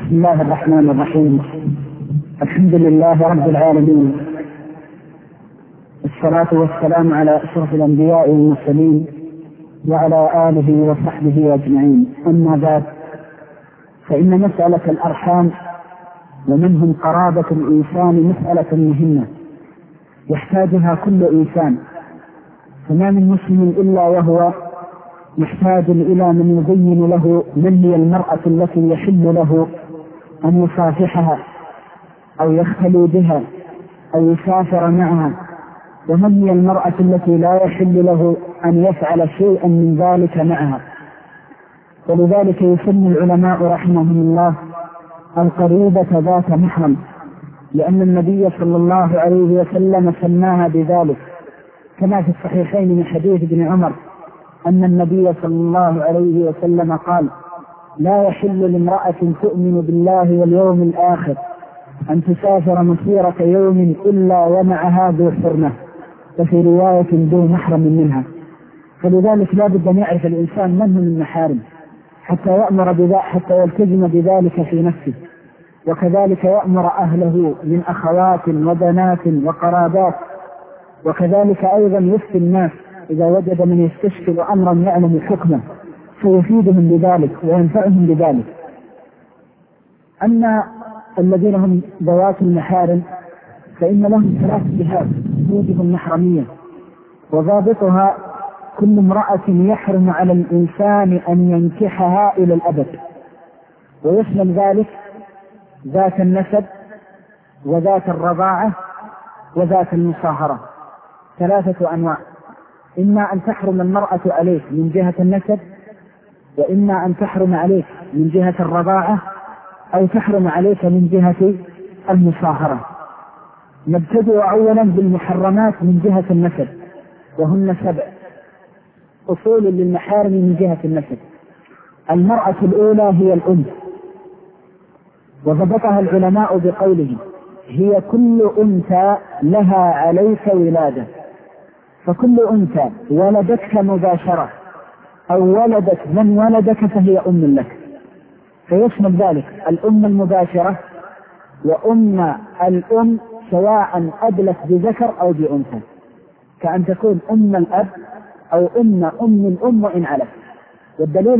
بسم الله الرحمن الرحيم. الحمد لله رب العالمين، الصلاة والسلام على أشرف الأنبياء والمرسلين وعلى آله وصحبه أجمعين. أما بعد، فإن مسألة الأرحام ومنهم قرابة الإنسان مسألة مهمة يحتاجها كل إنسان، فما من مسلم إلا وهو محتاج إلى من يبين له من هي المرأة التي يحل له أن يصافحها أو يختلي بها أو يسافر معها، ومن هي المرأة التي لا يحل له أن يفعل شيئا من ذلك معها. ولذلك يسمي العلماء رحمهم الله القريبة ذات محرم، لأن النبي صلى الله عليه وسلم سماها بذلك، كما في الصحيحين من حديث ابن عمر أن النبي صلى الله عليه وسلم قال: لا يحل لامرأة تؤمن بالله واليوم الآخر أن تسافر مسيرة يوم إلا ومعها ذو حرمة، وفي رواية ذو محرم منها. فلذلك لا بد أن يعرف الإنسان من هم المحارم حتى يأمر بذلك، حتى يلتزم بذلك في نفسه، وكذلك يأمر أهله من أخوات وبنات وقرابات، وكذلك أيضا يفتي الناس إذا وجد من يستشكل أمرا يعلم حكمه فيفيدهم بذلك وينفعهم بذلك. أما الذين هم ذوات المحارم فإن لهم 3 جهات توجب المحرمية، وضابطها كل امرأة يحرم على الإنسان أن ينكحها إلى الأبد، ويشمل ذلك ذات النسب وذات الرضاعة وذات المصاهرة. 3 أنواع: إما أن تحرم المرأة عليك من جهة النسب، وإما أن تحرم عليك من جهة الرضاعة، أو تحرم عليك من جهة المصاهرة. نبتدئ أولا بالمحرمات من جهة النسب، وهن 7 أصول للمحارم من جهة النسب. المرأة الأولى هي الأم، وضبطها العلماء بقوله: هي كل أنثى لها عليك ولادة. فكل أنثى ولدتك مباشرة أو ولدت من ولدك فهي أم لك، فيشمل ذلك الأم المباشرة وأم الأم سواء أدلت بذكر أو بأنثى، كأن تكون أم الأب أو أم الأم وإن علت. والدليل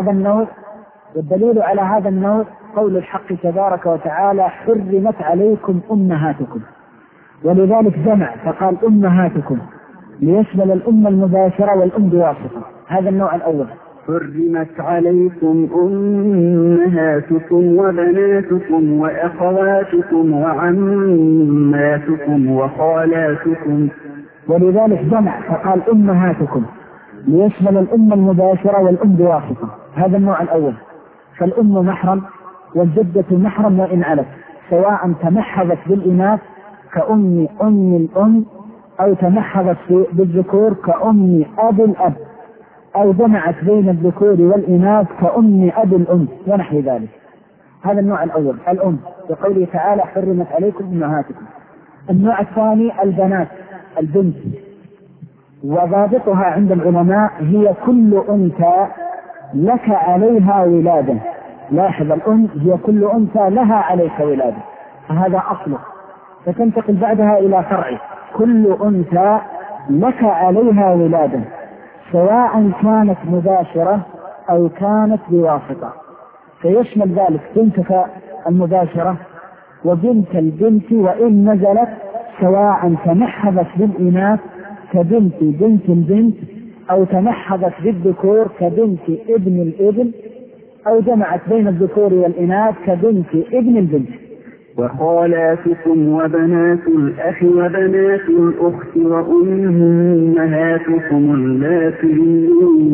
على هذا النوع قول الحق تبارك وتعالى: حرمت عليكم أمهاتكم. ولذلك جمع فقال أمهاتكم ليشمل الأم المباشرة والأم بواسطة. هذا النوع الأول: حرمت عليكم أمهاتكم وبناتكم وأخواتكم وعماتكم وخالاتكم. ولذلك جمع فقال أمهاتكم ليشمل الأم المباشرة والأم بواسطة. هذا النوع الأول. فالأم محرم والجدة محرم وإن علت، سواء تمحضت بالإناث كأم الأم، أو تمحضت بالذكور كأم أب الأب، أو جمعت بين الذكور والإناث كأم أب الأم ونحو ذلك. هذا النوع الأول الأم، بقوله تعالى: حرمت عليكم أمهاتكم. النوع الثاني البنات، البنت، وضابطها عند العلماء هي كل أنثى لك عليها ولادة. لاحظ، الأم هي كل أنثى لها عليك ولادة، فهذا أصله، فتنتقل بعدها إلى فرعه: كل أنثى لك عليها ولادة، سواء كانت مباشرة أو كانت بواسطة. فيشمل ذلك بنتك المباشرة وبنت البنت وإن نزلت، سواء تمحضت بالإناث كبنت البنت، أو تمحضت بالذكور كبنت ابن الابن، أو جمعت بين الذكور والإناث كبنت ابن البنت. وخالاتكم وبنات الأخ وبنات الأخت وأمهاتكم اللاتي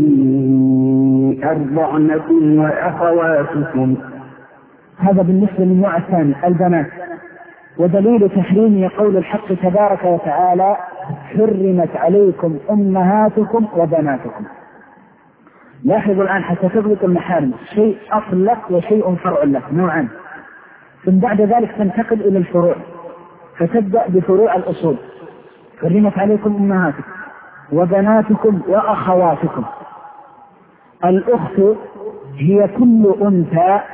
أرضعنكم وأخواتكم. هذا بالنسبة للنوع الثاني البنات. ودليل تحريم قول الحق تبارك وتعالى: حرمت عليكم أمهاتكم وبناتكم. لاحظوا الآن حتى تضبط المحارم، شيء أصل لك وشيء فرع لك، نوعان. ثم بعد ذلك تنتقل إلى الفروع، فتبدأ بفروع الأصول: حرمت عليكم أمهاتكم وبناتكم وأخواتكم. الأخت هي كل أنثى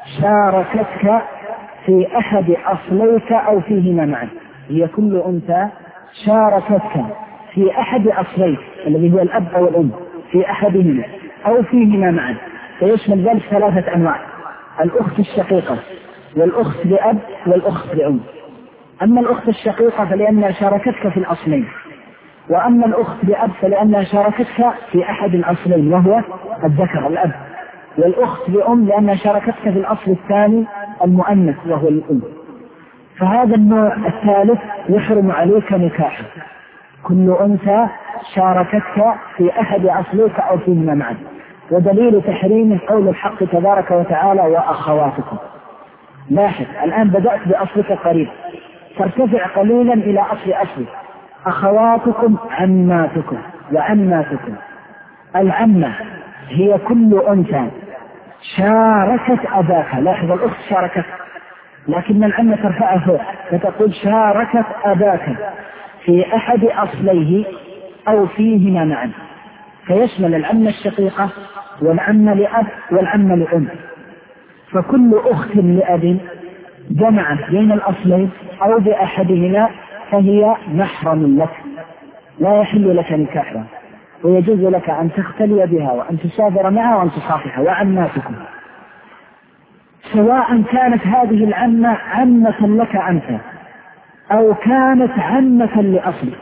شاركتك في أحد أصليك أو فيهما معا. هي كل أنثى شاركتك في أحد أصليك الذي هو الأب أو الأم في أحدهما أو فيهما معا، فيشمل ذلك 3 أنواع: الأخت الشقيقة والأخت لأب والأخت لأم. أما الأخت الشقيقة فلأنها شاركتك في الأصلين، وأما الأخت لأب فلأنها شاركتك في أحد الأصلين وهو الذكر الأب، والأخت لأم لأنها شاركتك في الأصل الثاني المؤنث وهو الأم. فهذا النوع الثالث يحرم عليك نكاحه، كل أنثى شاركتك في أحد أصليك أو فيهما معا. ودليل تحريمه قول الحق تبارك وتعالى: وأخواتكم. لاحظ الآن بدأت بأصلك قريب، ترتفع قليلا إلى أصلك. أخواتكم عماتكم وعماتكم. العمة هي كل أنثى شاركت أباك. لاحظ الأخت شاركت، لكن العمة ترفعها فوق فتقول شاركت أباك في أحد أصليه أو فيهما معا، فيشمل العمة الشقيقة والعمة لأب والعمة لأم. فكل أخت لأب جمعت بين الأصلين أو بأحدهما فهي محرم لك، لا يحل لك نكاحها، ويجوز لك أن تختلي بها وأن تسافر معها وأن تصافحها. وعماتكم، سواء كانت هذه العمة عمة لك أنت أو كانت عمة لأصلك،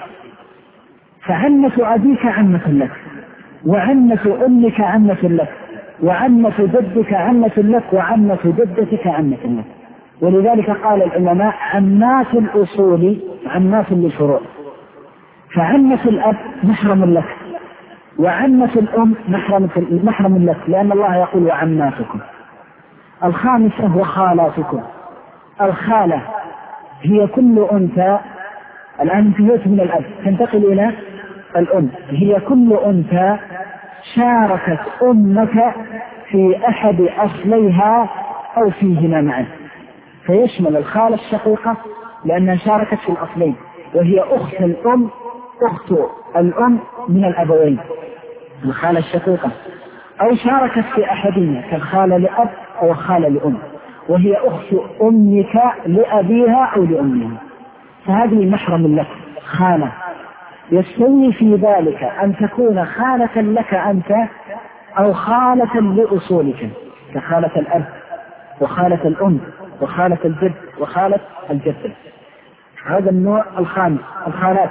فعمة أبيك عمة لك، وعمة أمك عمة لك، وعمة جدك عمة لك، وعمة جدتك عمة لك. ولذلك قال العلماء: عمات الأصول عمات للفروع. فعمة الأب محرم لك، وعمة الأم محرم لك، لأن الله يقول: وعماتكم. الخامسة: وخالاتكم. الخالة هي كل أنثى، الآن انتهيت من الأب تنتقل إلى الأم، هي كل أنثى شاركت أمك في أحد أصليها أو فيهما معا، فيشمل الخالة الشقيقة لأنها شاركت في الأصلين، وهي أخت الأم، أخت الأم من الأبوين الخالة الشقيقة، أو شاركت في أحدهما كالخالة لأب أو خالة لأم، وهي أخت أمك لأبيها أو لأمها، فهذه محرم لك خالة. يستوي في ذلك أن تكون خالة لك أنت أو خالة لأصولك، كخالة الأب وخالة الأم وخالة الجد وخالة الجدة. هذا النوع الخامس: الخالات.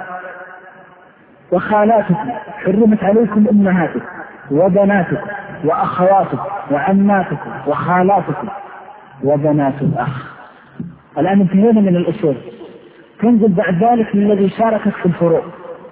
وخالاتكم حرمت عليكم أمهاتكم وبناتكم وأخواتكم وعماتكم وخالاتكم وبنات الأخ. الآن انتهينا من الأصول، تنزل بعد ذلك من الذي شاركت في الفروع،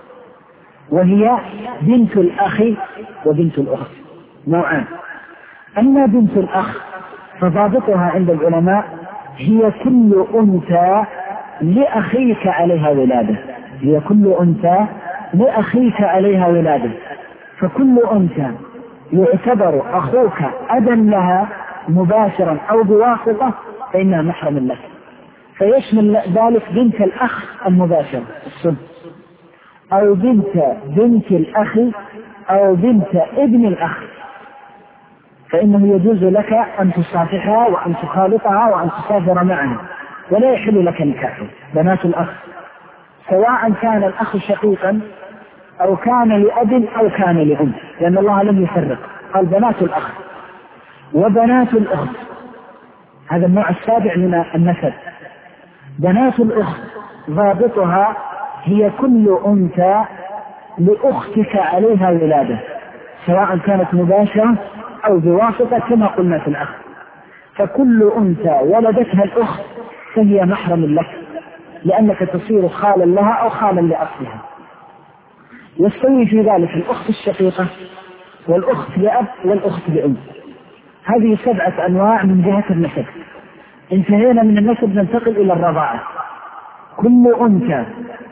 وهي بنت الأخ وبنت الأخت، نوعان. أما بنت الأخ فضابطها عند العلماء هي كل أنثى لأخيك عليها ولادة، هي كل أنثى لأخيك عليها ولادة، فكل أنثى يعتبر أخوك أبا لها مباشرا أو بواسطة فإنها محرم لك، فيشمل ذلك بنت الأخ المباشر الصلب، أو بنت الأخ، أو بنت ابن الأخ، فإنه يجوز لك أن تصافحها وأن تخالطها وأن تسافر معها، ولا يحل لك نكاحها. بنات الأخ سواء كان الأخ شقيقا أو كان لأب أو كان لأم، لأن الله لم يفرق، قال بنات الأخ. وبنات الأخت، هذا النوع السابع من النسب. بنات الأخت ضابطها هي كل أنثى لأختك عليها ولادة، سواء كانت مباشرة أو بواسطة كما قلنا في الأخ، فكل أنثى ولدتها الأخت فهي محرم لك، لأنك تصير خالا لها أو خالا لأصلها. يستوي في ذلك الأخت الشقيقة والأخت لأب والأخت لأم. هذه 7 أنواع من جهة النسب. انتهينا من النسب، ننتقل إلى الرضاعة. كل أنثى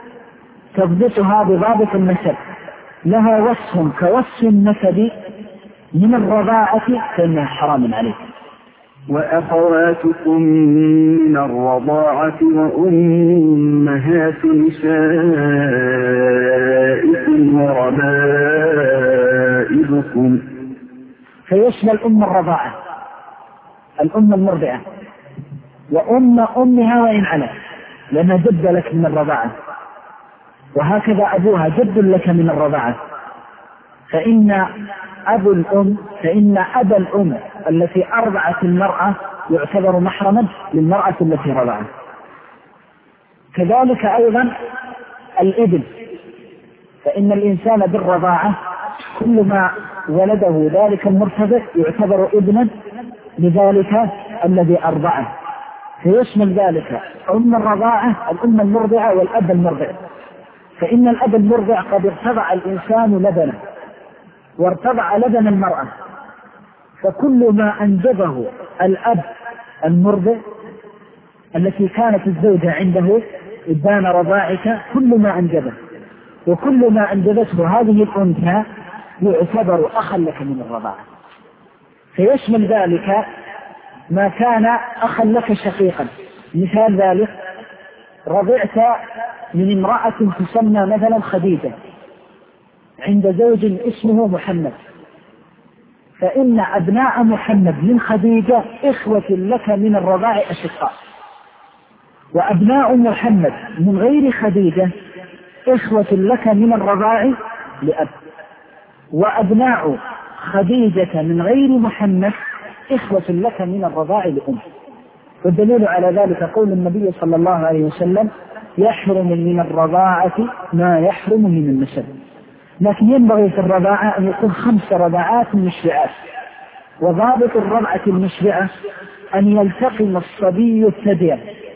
تضبطها بضابط النسب لها وصف كوصف النسب من الرضاعة فإنها حرام عليك. وأخواتكم من الرضاعة وأمهات نسائكم وربائبكم. فيشمل أم الرضاعة الأم المرضعة، وأم أمها وإن علت، لأنها جد لك من الرضاعة، وهكذا أبوها جد لك من الرضاعة. فإن أبا الأم التي أرضعت المرأة يعتبر محرما للمرأة التي رضعت. كذلك أيضا الابن، فإن الإنسان بالرضاعة كل ما ولده ذلك المرتضع يعتبر ابنا لذلك الذي أرضعه، فيشمل ذلك أم الرضاعة الأم المرضعة والأب المرضع. فإن الأب المرضع قد ارتضع الإنسان لبنه وارتضع لبن المرأة، فكل ما أنجبه الأب المرضع التي كانت الزوجة عنده إبان رضاعك كل ما أنجبه، وكل ما أنجبته هذه الأنثى يعتبر أخا لك من الرضاعة، فيشمل ذلك ما كان أخا لك شقيقا. مثال ذلك رضعت من امرأة تسمى مثلا خديجة عند زوج اسمه محمد، فإن أبناء محمد من خديجة إخوة لك من الرضاع أشقاء، وأبناء محمد من غير خديجة إخوة لك من الرضاع لأب، وأبناء خديجة من غير محمد إخوة لك من الرضاع لأم. والدليل على ذلك قول النبي صلى الله عليه وسلم: يحرم من الرضاعة ما يحرم من النسب. لكن ينبغي في الرضاعة أن يكون 5 رضاعات مشبعات، وضابط الرضعة المشبعة أن يلتقم الصبي الثدي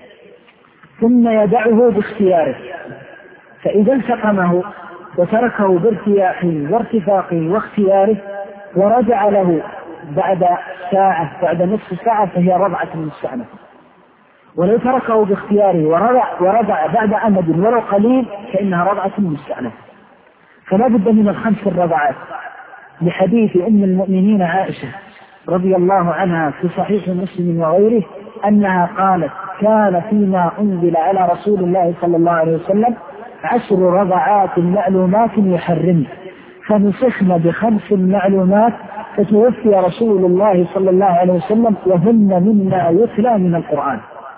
ثم يدعه باختياره، فإذا التقمه وتركه بارتياحه وارتفاقه واختياره ورجع له بعد ساعة بعد نصف ساعة فهي رضعة مستأنفة، ولو تركه باختياره ورضع بعد أمد ولو قليل فإنها رضعة مستأنفة. فلا بد من ال5 الرضعات، لحديث أم المؤمنين عائشة رضي الله عنها في صحيح مسلم وغيره أنها قالت: كان فيما أنزل على رسول الله صلى الله عليه وسلم 10 رضعات معلومات يحرمن، فنسخن ب5 معلومات، فتوفي رسول الله صلى الله عليه وسلم وهن مما يتلى من القرآن.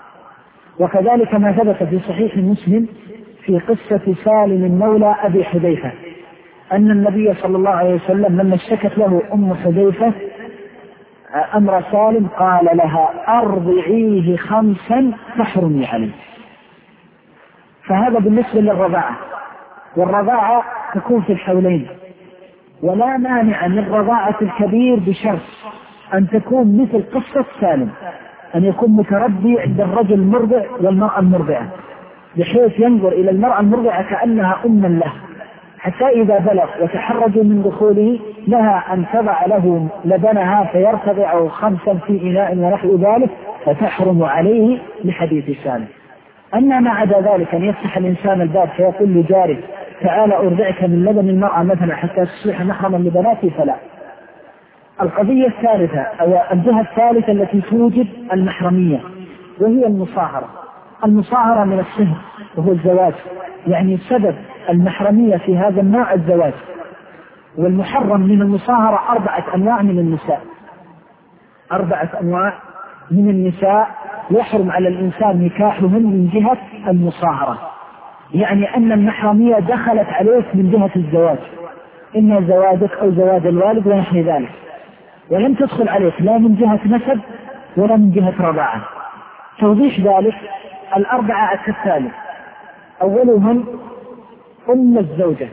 وكذلك ما ثبت في صحيح مسلم في قصة سالم مولى أبي حذيفة أن النبي صلى الله عليه وسلم لما اشتكت له أم حذيفة أمر سالم قال لها: أرضعيه 5 تحرمي عليه. فهذا بالنسبة للرضاعة. والرضاعة تكون في الحولين، ولا مانع من رضاعة الكبير بشرط أن تكون مثل قصة سالم، أن يكون متربي عند الرجل المرضع والمرأة المرضعة، بحيث ينظر إلى المرأة المرضعة كأنها أما له، حتى إذا بلغ وتحرج من دخوله لها أن تضع له لبنها فيرتضع 5 في إناء ونحو ذلك فتحرم عليه لحديث سالم. أما ما عدا ذلك أن يفتح الإنسان الباب فيقول لجاره: تعال أرضعك من لبن المرأة مثلا حتى تصبح محرما لبناتي، فلا. القضية الثالثة أو الجهة الثالثة التي توجب المحرمية وهي المصاهرة. المصاهرة من الصهر وهو الزواج، يعني سبب المحرمية في هذا النوع الزواج. والمحرم من المصاهرة 4 أنواع من النساء، 4 أنواع من النساء يحرم على الإنسان نكاحهم من جهة المصاهرة، يعني أن المحرمية دخلت عليك من جهة الزواج، إما زواجك أو زواج الوالد ونحو ذلك، ولم تدخل عليك لا من جهة نسب ولا من جهة رضاعة. توضيح ذلك 4 كالتالي: أولهم أم الزوجة،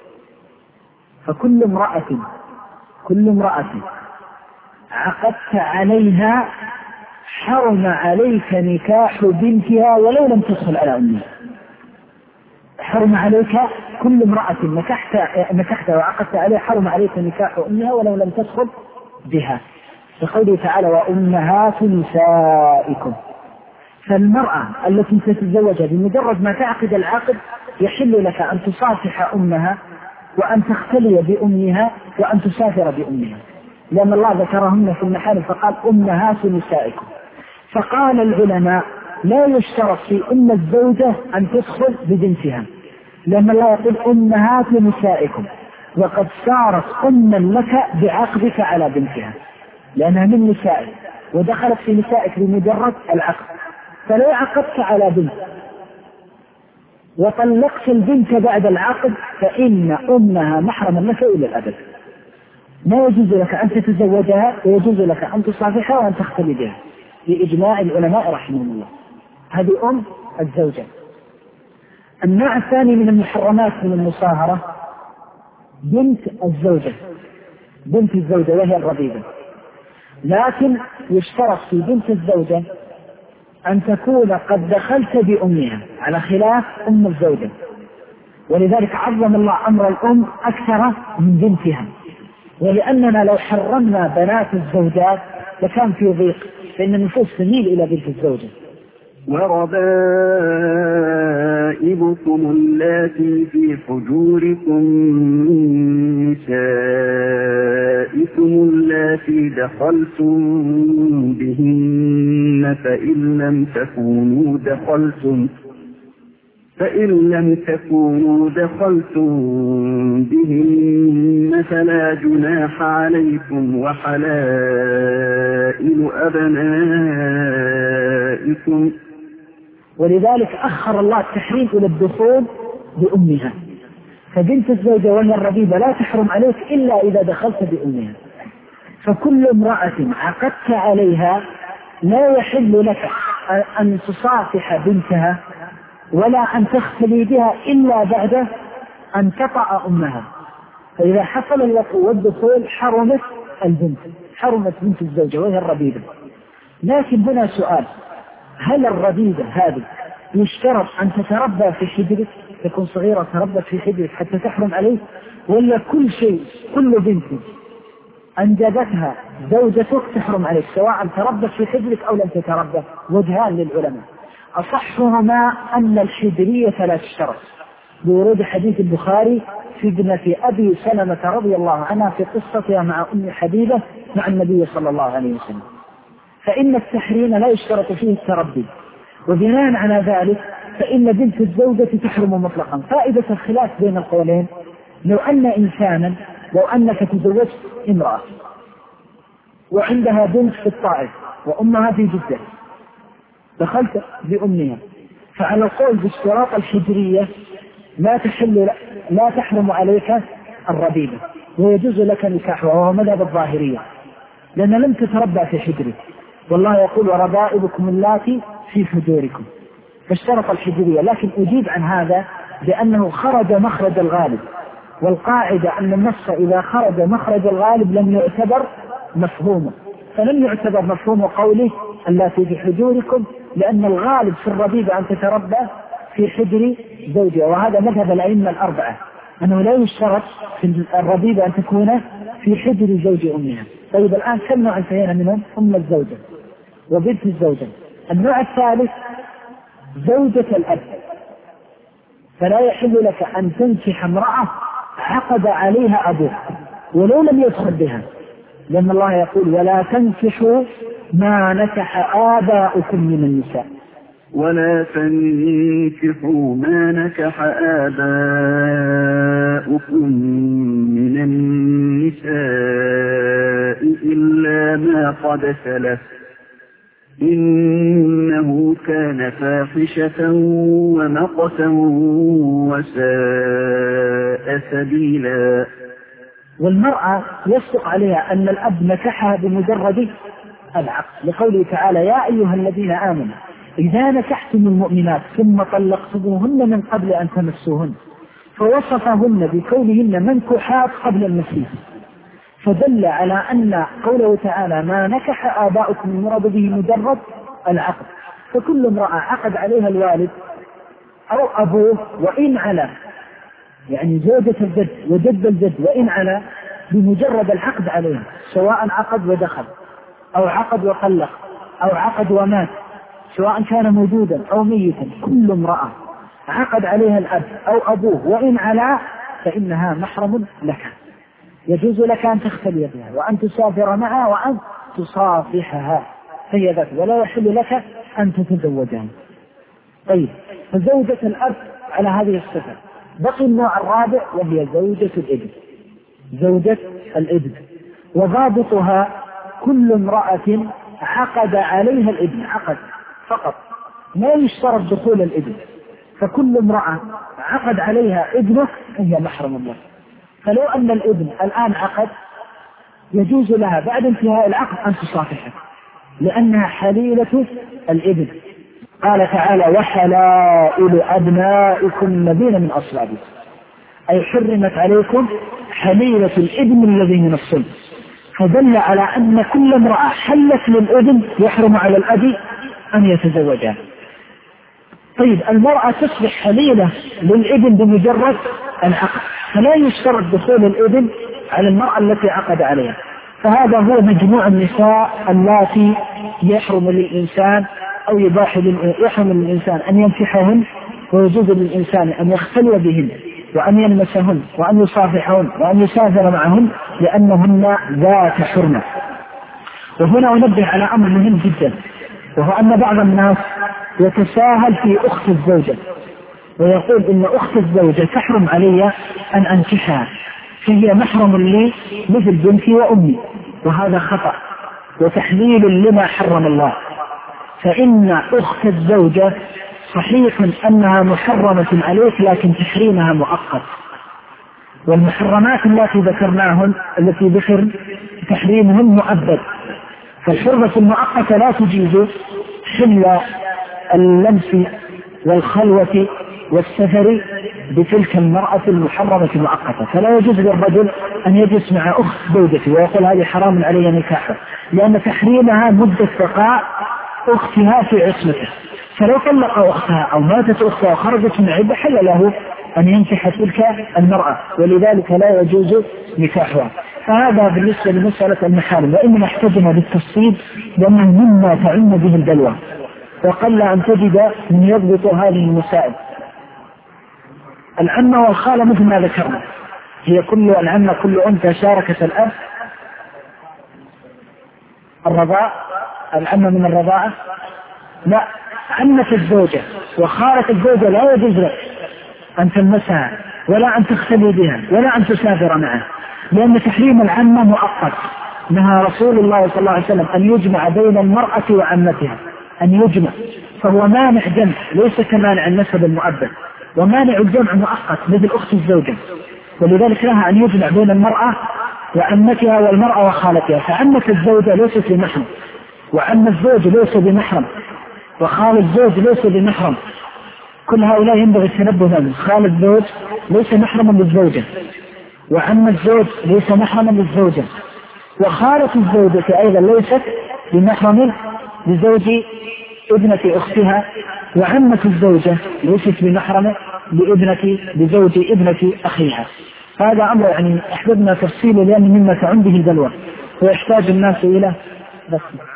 فكل امرأة عقدت عليها حرم عليك نكاح بنتها ولو لم تدخل على أمها. حرم عليك كل امرأة نكحت وعقدت عليها حرم عليك نكاح أمها ولو لم تدخل بها، فقوله تعالى: وأمهات نسائكم. فالمرأة التي تتزوج بمجرد ما تعقد العقد يحل لك أن تصافح أمها وأن تختلي بأمها وأن تسافر بأمها، لأن الله ذكرهن في المحارم فقال: أمهات نسائكم. فقال العلماء: لا يشترط في أم الزوجة أن تدخل ببنتها، لأن الله يقول: أمهات نسائكم، وقد صارت أما لك بعقدك على بنتها لأنها من نسائك. ودخلت في نسائك بمجرد العقد، فلو عقدت على بنت وطلقت البنت بعد العقد فإن أمها محرم لك إلى الأبد، ما يجوز لك أن تتزوجها ويجوز لك أن تصافحها وأن تختلي بها بإجماع العلماء رحمهم الله. هذه أم الزوجة. النوع الثاني من المحرمات من المصاهرة بنت الزوجة، بنت الزوجة وهي الربيبة، لكن يشترط في بنت الزوجة أن تكون قد دخلت بأمها على خلاف أم الزوجة، ولذلك عظم الله أمر الأم أكثر من بنتها، ولأننا لو حرمنا بنات الزوجات لكان في ضيق، فإن النفوس تميل إلى بنت الزوجة. وربائبكم اللاتي في حجوركم من نسائكم اللاتي دخلتم بهن فإن لم تكونوا دخلتم بهن فلا جناح عليكم وحلائل أبنائكم. ولذلك أخر الله التحريم إلى الدخول بأمها، فبنت الزوجة وهي الربيبة لا تحرم عليك إلا إذا دخلت بأمها. فكل امرأة عقدت عليها لا يحل لك أن تصافح بنتها ولا أن تختلي بها إلا بعد أن تطأ أمها، فإذا حصل الوقوع والدخول حرمت البنت، حرمت بنت الزوجة وهي الربيبة. لكن هنا سؤال، هل الربيبة هذه يشترط أن تتربى في حجرك، تكون صغيرة تربت في حجرك حتى تحرم عليه، ولا كل شيء كل بنت أنجبتها زوجتك تحرم عليك سواء تربت في حجرك أو لم تتربى؟ وجهان للعلماء، أصحهما أن الحجرية لا تشترط بورود حديث البخاري في ابنة أبي سلمة رضي الله عنها في قصتها مع أم حبيبة مع النبي صلى الله عليه وسلم، فإن التحريم لا يشترط فيه التربي، وبناء على ذلك فإن بنت الزوجة تحرم مطلقا. فائدة الخلاف بين القولين، لو أنك تزوجت امرأة وعندها بنت في الطائف وأمها في جدة، دخلت بأمها، فعلى القول باشتراط الحجرية لا تحرم عليك الربيبة ويجوز لك نكاحها، وهو مذهب الظاهرية، لأن لم تتربى في حجرك، والله يقول وربائبكم اللاتي في حجوركم، فاشترط الحجرية. لكن أجيب عن هذا بأنه خرج مخرج الغالب، والقاعدة أن النص إذا خرج مخرج الغالب لم يعتبر مفهومه، فلم يعتبر مفهوم قوله اللاتي في حجوركم، لأن الغالب في الربيبة أن تتربى في حجر زوجها، وهذا مذهب الأئمة الأربعة أنه لا يشترط في الربيبة أن تكون في حجر زوج أمها. طيب الآن كم نوع انتهينا منهم؟ أم الزوجة وبنت الزوجة. النوع الثالث زوجة الأب، فلا يحل لك أن تنكح امرأة عقد عليها أبوه ولو لم يدخل بها، لأن الله يقول ولا تنكحوا ما نكح آباؤكم من النساء، ولا تنكحوا ما نكح آباؤكم من النساء إلا ما قد سلف إنه كان فاحشة ومقتا وساء سبيلا. والمرأة يصدق عليها أن الأب نكحها بمجرد العقد، لقوله تعالى يا أيها الذين آمنوا إذا نكحتم المؤمنات ثم طلقتموهن من قبل أن تمسوهن، فوصفهن بكونهن منكحات قبل المسيح، فدل على أن قوله تعالى ما نكح آباؤكم المراد به مجرد العقد. فكل امرأة عقد عليها الوالد أو أبوه وإن على، يعني زوجة الجد وجد الجد وإن على، بمجرد العقد عليها، سواء عقد ودخل أو عقد وطلق أو عقد ومات، سواء كان موجودا أو ميتا، كل امرأة عقد عليها الأب أو أبوه وإن على فإنها محرم لك، يجوز لك أن تختلي بها وأن تسافر معها وأن تصافحها، هي ذات، ولا يحل لك أن تتزوجها. طيب، فزوجة الأب على هذه الصفة. بقي النوع الرابع وهي زوجة الابن. زوجة الابن وضابطها كل امرأة عقد عليها الابن، عقد فقط، ما يشترط دخول الابن، فكل امرأة عقد عليها ابنه هي محرم الله. فلو أن الابن الآن عقد يجوز لها بعد انتهاء العقد أن تصافحه لأنها حليلة الابن. قال تعالى وحلائل أبنائكم الذين من أصلابكم، أي حرمت عليكم حليلة الابن الذي من الصلب، فدل على أن كل امرأة حلت للابن يحرم على الأب أن يتزوجها. طيب المرأة تصبح حليلة للابن بمجرد العقد، فلا يشترط دخول الابن على المرأة التي عقد عليها. فهذا هو مجموع النساء اللاتي يحرم للإنسان أو يحرم للإنسان أن ينكحهن، ويجوز للإنسان أن يختلي بهن وأن يلمسهن وأن يصافحهن وأن يسافر معهن لأنهن ذات حرمة. وهنا أنبه على أمر مهم جدا، وهو أن بعض الناس يتساهل في أخت الزوجة ويقول إن أخت الزوجة تحرم علي أن أنكحها فهي محرم لي مثل بنتي وأمي، وهذا خطأ وتحليل لما حرم الله. فإن أخت الزوجة صحيح أنها محرمة عليك لكن تحريمها مؤقت، والمحرمات التي ذكرناهن التي ذكر تحريمهن مؤبد، فالحرمة المؤقتة لا تجيز حل اللمس والخلوة والسفر بتلك المرأة المحرمة المؤقتة. فلا يجوز للرجل أن يجلس مع أخت زوجته ويقول هذه حرام علي نكاحها، لأن تحريمها مدة بقاء أختها في عصمته، فلو طلق أختها أو ماتت أختها وخرجت من عدة حل له أن ينكح تلك المرأة، ولذلك لا يجوز نكاحها. فهذا بالنسبة لمسألة المحارم، وإنما احتجنا بالتفصيل لأنه مما تعم به البلوى، وقل أن تجد من يضبط هذه المسائل. العمة والخالة مثل ما ذكرنا، هي كل العمة كل أنثى شاركت الأب الرضاع، العمة من الرضاعة لا، عمة الزوجة وخالة الزوجة لا يجوز لك أن تلمسها ولا أن تختلي بها ولا أن تسافر معها، لأن تحريم العمة مؤقت. نهى رسول الله صلى الله عليه وسلم أن يجمع بين المرأة وعمتها، أن يجمع، فهو مانع جمع ليس كمانع النسب المؤبد، ومانع الجمع مؤقت مثل أخت الزوجة، ولذلك لها أن يجمع بين المرأة وعمتها والمرأة وخالتها. فعمة الزوجة ليست بمحرم، وعم الزوج ليس بمحرم، وخال الزوج ليس بمحرم، كل هؤلاء ينبغي التنبه لهم. خال الزوج ليس محرما للزوجة، وعم الزوج ليس محرما للزوجة، وخالة الزوجة أيضا ليست بمحرم لزوج ابنة أختها، وعمة الزوجة ليست بمحرم لزوج ابنة أخيها. هذا أمر يعني أحببنا تفصيله لأن مما تعم به البلوى ويحتاج الناس إلى بس.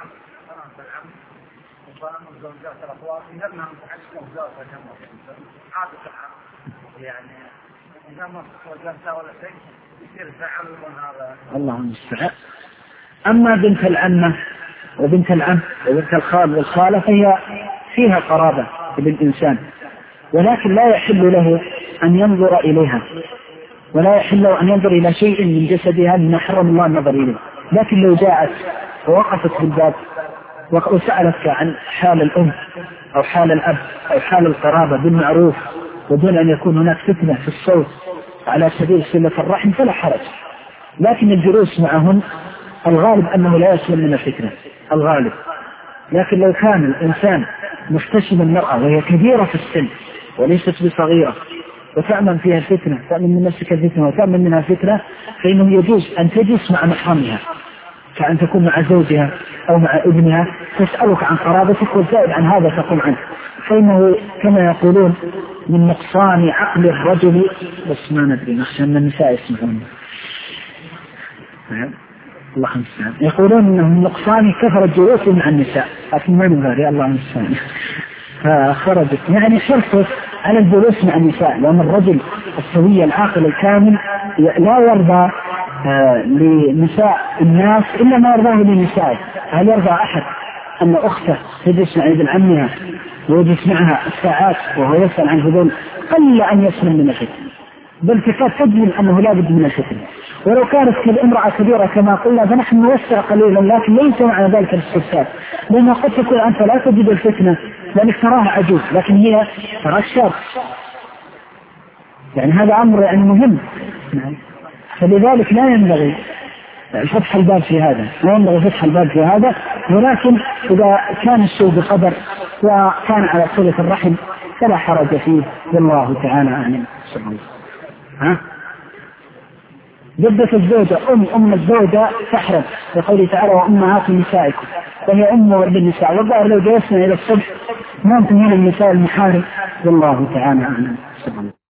الله المستعان. أما بنت العمة وبنت العم وبنت الخال والخالة فهي فيها قرابة بالإنسان، ولكن لا يحل له أن ينظر إليها، ولا يحل له أن ينظر إلى شيء من جسدها مما حرم الله النظر إليه. لكن لو جاءت ووقفت بالباب وسألتك عن حال الأم أو حال الأب أو حال القرابة بالمعروف ودون أن يكون هناك فتنة في الصوت على سبيل صلة الرحم فلا حرج، لكن الجلوس معهن الغالب أنه لا يسلم من الفتنة الغالب. لكن لو كان الإنسان محتشم المرأة وهي كبيرة في السن وليست بصغيرة وتأمن فيها الفتنة، تأمن من نفسك الفتنة وتأمن منها الفتنة، فإنه يجوز أن تجلس مع محرمها، كأن تكون مع زوجها أو مع ابنها تسألك عن قرابتك والزائد عن هذا تقول عنه، فإنه كما يقولون من نقصان عقل الرجل، بس ما ندري نخشى أن النساء يسمعون، الله المستعان، يقولون إنه من نقصان كثرة جلوس مع النساء، لكن ما نبغي الله المستعان. فخرجت يعني حرصت على الجلوس مع النساء، لأن الرجل السوي العاقل الكامل لا يرضى لنساء الناس إلا ما يرضاه لنسائه. هل يرضى أحد أن أخته تجلس مع ابن عمها ويجلس معها الساعات وهو يسأل عن هذول؟ قل أن يسلم من الفتنة، بل تكاد تجزم أنه لا بد من الفتنة. ولو كانت الامرأة كبيرة كما قلنا فنحن نوسع قليلا، لكن ليس معنى ذلك الاستفسار، لأنه قد تكون أنت لا تجد الفتنة لأنك تراها عجوز لكن هي ترى الشاب، يعني هذا أمر يعني مهم. فلذلك لا ينبغي فتح الباب في هذا، لا ينبغي فتح الباب في هذا، ولكن إذا كان الشيء بقدر وكان على صلة الرحم فلا حرج فيه، والله تعالى أعلم. جدة الزوجة أم الزوجة تحرم بقوله تعالى وأمهات نسائكم، وهي أم ولد النساء، والظاهر لو جلسنا إلى الصبح ما أنتم من النساء المحارم، والله تعالى أعلم.